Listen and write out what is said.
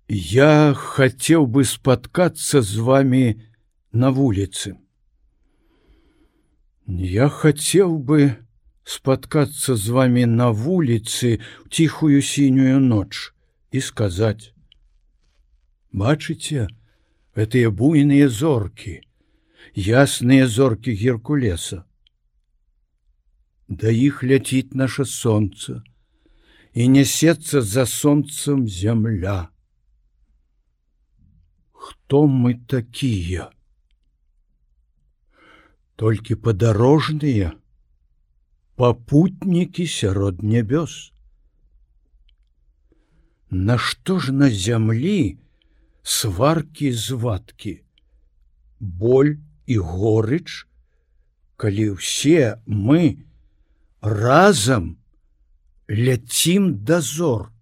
Я хотел бы споткаться с вами на улице. Я хотел бы споткаться с вами на улице в тихую синюю ночь и сказать: бачыце, гэтыя буйныя зоркі, ясныя зоркі Геркулеса. Да іх ляціць наше солнце, і несецца за солнцем земля. Хто мы такія? Толькі падарожныя, папутнікі сярод нябёс. Нашто ж на зямлі сваркі і звадкі, боль і горыч, калі ўсе мы разам ляцім да зор?